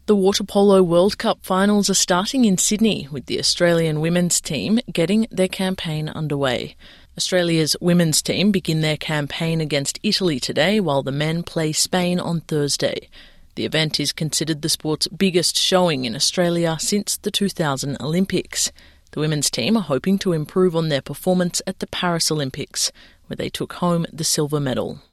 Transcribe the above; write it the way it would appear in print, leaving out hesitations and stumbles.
The Water Polo World Cup finals are starting in Sydney, with the Australian women's team getting their campaign underway. Australia's women's team begin their campaign against Italy today, while the men play Spain on Thursday. The event is considered the sport's biggest showing in Australia since the 2000 Olympics. The women's team are hoping to improve on their performance at the Paris Olympics, where they took home the silver medal.